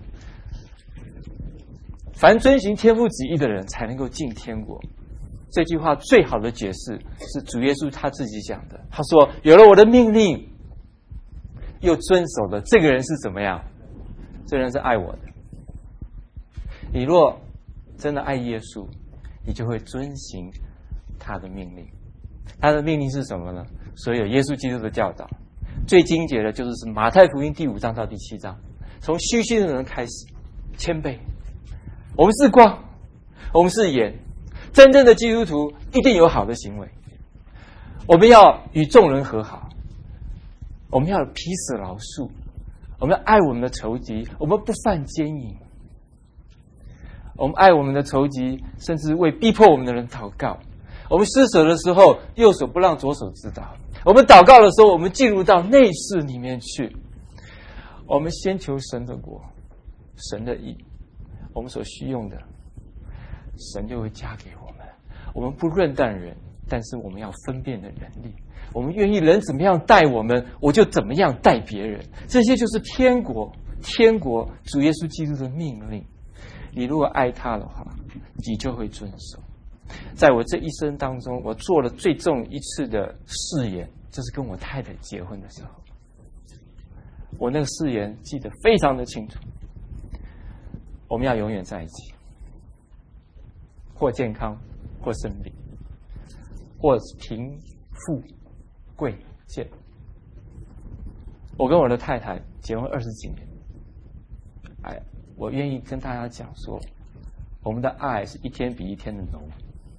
凡遵行天父旨意的人才能够进天国。这句话最好的解释是主耶稣他自己讲的，他说有了我的命令又遵守的这个人是怎么样？这个人是爱我的。你若真的爱耶稣，你就会遵行他的命令。他的命令是什么呢？所有耶稣基督的教导，最精简的就是马太福音第5章到第7章，从虚心的人开始，谦卑。我们是光，我们是盐，真正的基督徒一定有好的行为。我们要与众人和好，我们要彼此饶恕，我们要爱我们的仇敌，我们不犯奸淫，我们爱我们的仇敌，甚至为逼迫我们的人祷告。我们施舍的时候，右手不让左手知道。我们祷告的时候，我们进入到内室里面去。我们先求神的国，神的义，我们所需用的，神就会加给我们。我们不论淡人，但是我们要分辨的能力。我们愿意人怎么样待我们，我就怎么样待别人。这些就是天国主耶稣基督的命令。你如果爱他的话，你就会遵守。在我这一生当中，我做了最重一次的誓言，就是跟我太太结婚的时候。我那个誓言记得非常的清楚，我们要永远在一起，或健康，或生病，或贫富贵贱。我跟我的太太结婚20几年，我愿意跟大家讲说，我们的爱是一天比一天的浓，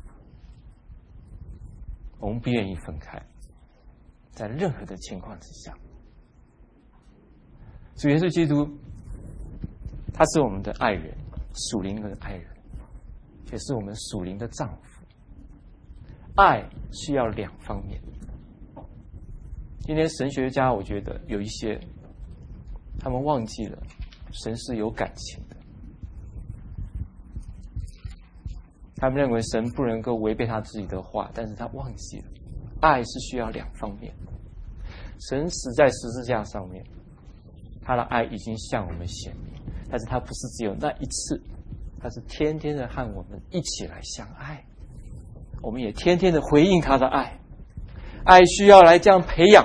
我们不愿意分开，在任何的情况之下。主耶稣基督，他是我们的爱人，属灵的爱人，也是我们属灵的丈夫。爱需要2方面。今天神学家我觉得有一些，他们忘记了神是有感情的。 他们认为神不能够违背他自己的话，但是他忘记了，爱是需要两方面。神死在十字架上面，他的爱已经向我们显明，但是他不是只有那一次，他是天天的和我们一起来相爱，我们也天天的回应他的爱。爱需要来这样培养，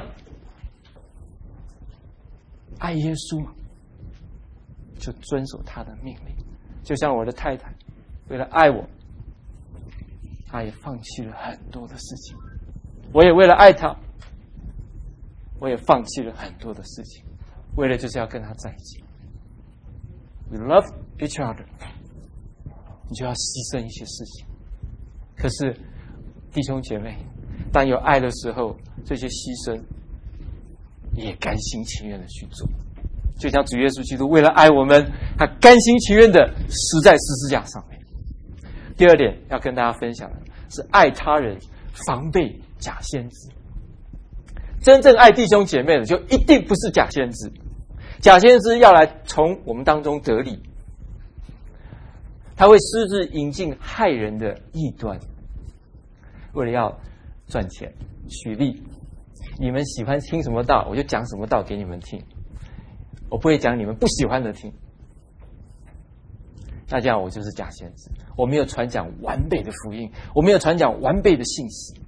爱耶稣就遵守他的命令。就像我的太太为了爱我，她也放弃了很多的事情，我也为了爱她，我也放弃了很多的事情，为了就是要跟她在一起。We love each other， 你就要牺牲一些事情。可是弟兄姐妹，当有爱的时候，这些牺牲也甘心情愿的去做。就像主耶稣基督为了爱我们，他甘心情愿的死在十字架上面。第二点要跟大家分享的是爱他人，防备假先知。真正爱弟兄姐妹的，就一定不是假先知。假先知要来从我们当中得利，他会私自引进害人的异端，为了要赚钱。举例，你们喜欢听什么道，我就讲什么道给你们听，我不会讲你们不喜欢的听。那这样我就是假先知，我没有传讲完备的福音，我没有传讲完备的信息。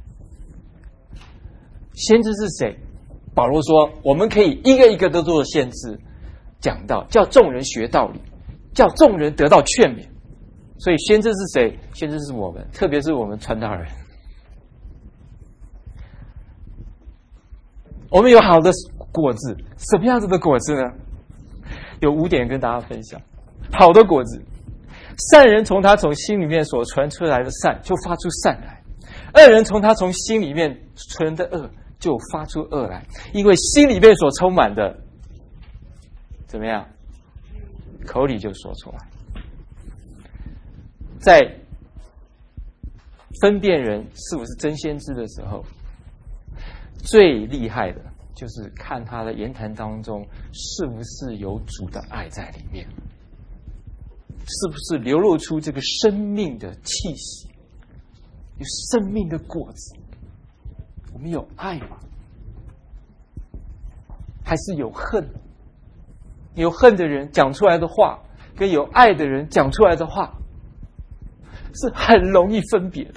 先知是谁？保罗说我们可以一个一个都做先知，讲道，叫众人学道理，叫众人得到劝勉。所以先知是谁？先知是我们，特别是我们传道人。我们有好的果子，什么样子的果子呢？有5点跟大家分享。好的果子，善人从他从心里面所传出来的善就发出善来，恶人从他从心里面存的恶就发出恶来，因为心里面所充满的怎么样，口里就说出来。在分辨人是不是真先知的时候，最厉害的就是看他的言谈当中是不是有主的爱在里面，是不是流露出这个生命的气息，有生命的果子。我们有爱吗？还是有恨？有恨的人讲出来的话跟有爱的人讲出来的话是很容易分别的。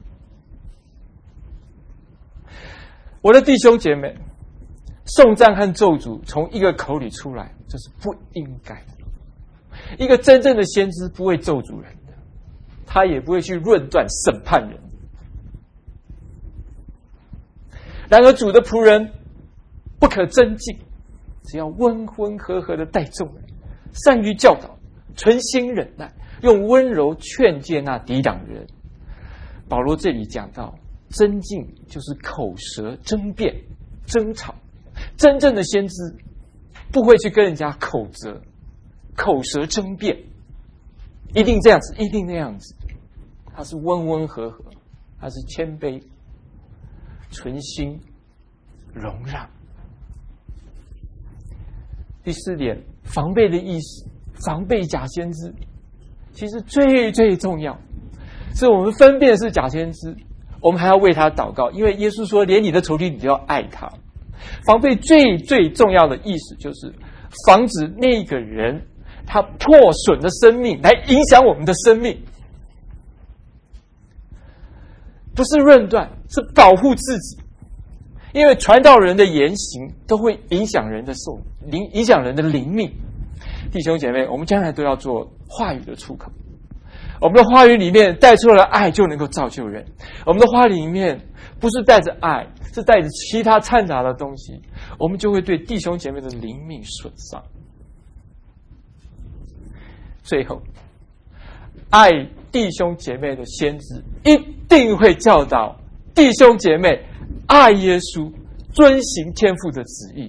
我的弟兄姐妹，颂赞和咒诅从一个口里出来，这是不应该的。一个真正的先知不会咒诅人的，他也不会去论断审判人。然而主的仆人不可争竞，只要温温和和的待众人，善于教导，存心忍耐，用温柔劝诫那抵挡人。保罗这里讲到争竞就是口舌争辩争吵，真正的先知不会去跟人家口舌争辩，一定这样子一定那样子，他是温温和和，他是谦卑存心容让。第4点，防备的意思，防备假先知。其实最重要是我们分辨是假先知，我们还要为他祷告，因为耶稣说连你的仇敌你都要爱他。防备最重要的意思就是防止那个人他破损的生命来影响我们的生命，不是论断，是保护自己。因为传道人的言行都会影响人的影响人的灵命。弟兄姐妹，我们将来都要做话语的出口，我们的话语里面带出了爱就能够造就人，我们的话里面不是带着爱，是带着其他掺杂的东西，我们就会对弟兄姐妹的灵命损伤。最后，爱弟兄姐妹的先知一定会教导弟兄姐妹爱耶稣，遵行天父的旨意。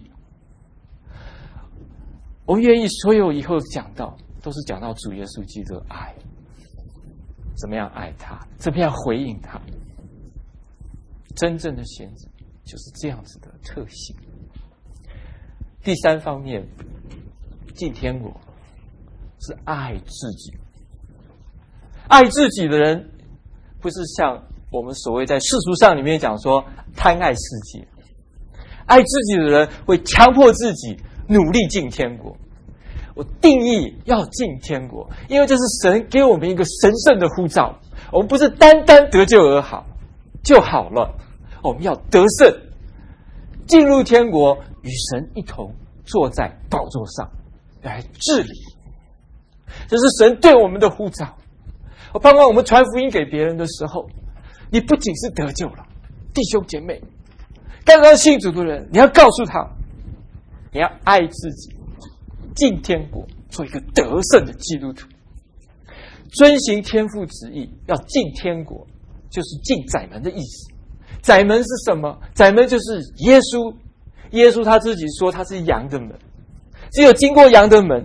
我们愿意所有以后讲到都是讲到主耶稣基督的爱，怎么样爱他，怎么样回应他。真正的先知就是这样子的特性。第3方面，进天国是爱自己。 爱自己的人，不是像我们所谓在世俗上里面讲说贪爱世界。爱自己的人会强迫自己努力进天国。我定义要进天国，因为这是神给我们一个神圣的呼召。我们不是单单得救而好就好了，我们要得胜，进入天国，与神一同坐在宝座上来治理。这是神对我们的呼召。我盼望我们传福音给别人的时候，你不仅是得救了，弟兄姐妹，刚刚信主的人，你要告诉他，你要爱自己，进天国，做一个得胜的基督徒，遵行天父旨意，要进天国，就是进窄门的意思。窄门是什么？窄门就是耶稣。耶稣他自己说他是羊的门，只有经过羊的门，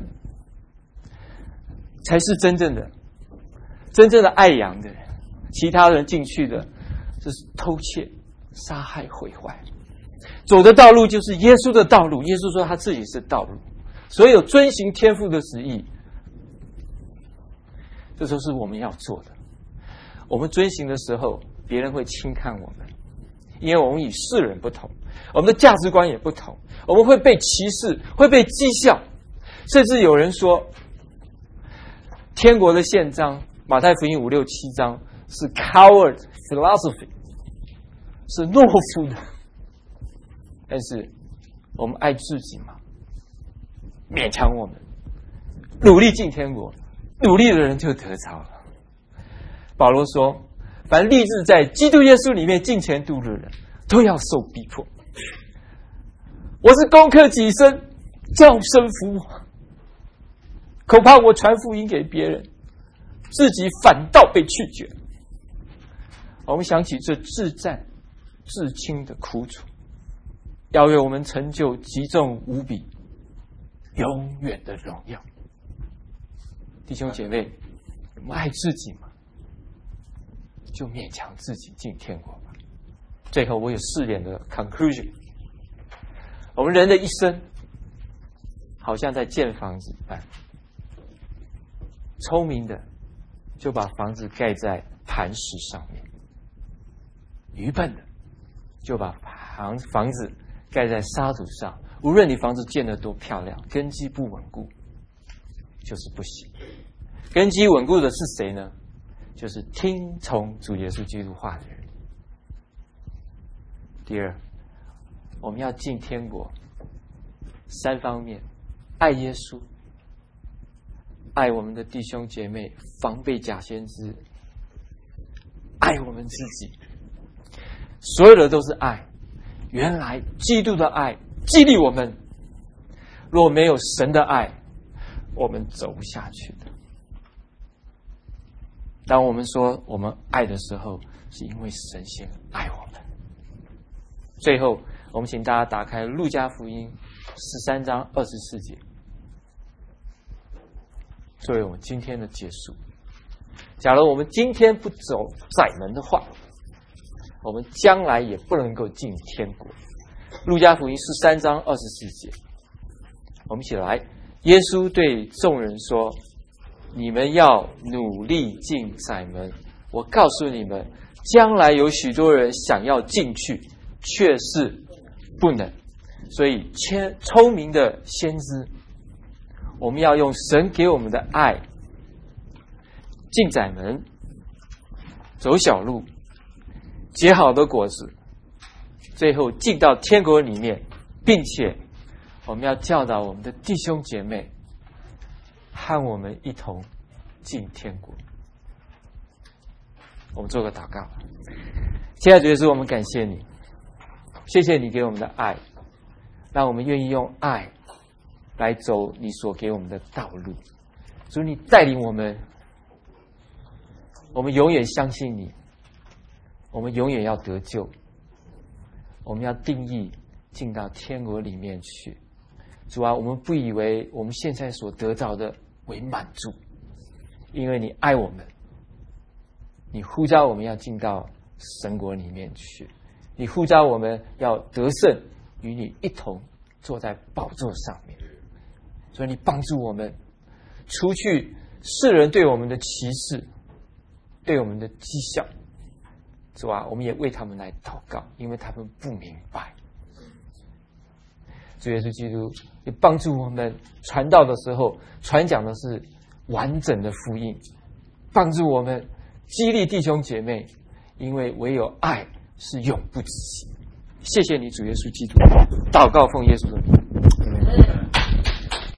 才是真正的爱羊的人。其他人进去的，就是偷窃、杀害、毁坏。走的道路就是耶稣的道路。耶稣说他自己是道路。所有遵行天父的旨意，这都是我们要做的。我们遵行的时候，别人会轻看我们，因为我们与世人不同，我们的价值观也不同，我们会被歧视，会被讥笑，甚至有人说，天国的宪章，马太福音5、6、7章是 coward philosophy， 是懦夫的。但是我们爱自己嘛，勉强我们努力进天国，努力的人就得着了。保罗说，凡立志在基督耶稣里面敬虔度日的人，都要受逼迫。我是攻克己身，叫身服我，恐怕我传福音给别人，自己反倒被拒绝。我们想起这至战至轻的苦楚，要为我们成就极重无比永远的荣耀。弟兄姐妹，我们爱自己嘛，就勉强自己进天国吧。最后我有4点的 conclusion。 我们人的一生好像在建房子一般，聪明的就把房子盖在磐石上面，愚笨的就把房子盖在沙土上。无论你房子建得多漂亮，根基不稳固就是不行。根基稳固的是谁呢？就是听从主耶稣基督话的人。第二，我们要进天国3方面：爱耶稣，爱我们的弟兄姐妹，防备假先知，爱我们自己。所有的都是爱。原来基督的爱激励我们，若没有神的爱，我们走不下去的。当我们说我们爱的时候，是因为神先爱我们。最后，我们请大家打开路加福音13章24节，作为我们今天的结束。假如我们今天不走窄门的话，我们将来也不能够进天国。路加福音13章24节，我们一起来。耶稣对众人说，你们要努力进窄门。我告诉你们，将来有许多人想要进去，却是不能。所以聪明的先知，我们要用神给我们的爱进窄门，走小路，结好的果子，最后进到天国里面，并且我们要教导我们的弟兄姐妹和我们一同进天国。我们做个祷告。亲爱的主耶稣，我们感谢你，谢谢你给我们的爱，让我们愿意用爱来走你所给我们的道路。主，你带领我们，我们永远相信你，我们永远要得救，我们要定义进到天国里面去。主啊，我们不以为我们现在所得到的为满足，因为你爱我们，你呼召我们要进到神国里面去，你呼召我们要得胜，与你一同坐在宝座上面。所以你帮助我们除去世人对我们的歧视， 对我们的讥笑，是吧？我们也为他们来祷告，因为他们不明白。主耶稣基督也帮助我们传道的时候，传讲的是完整的福音，帮助我们激励弟兄姐妹，因为唯有爱是永不止息。谢谢你，主耶稣基督，祷告奉耶稣的名。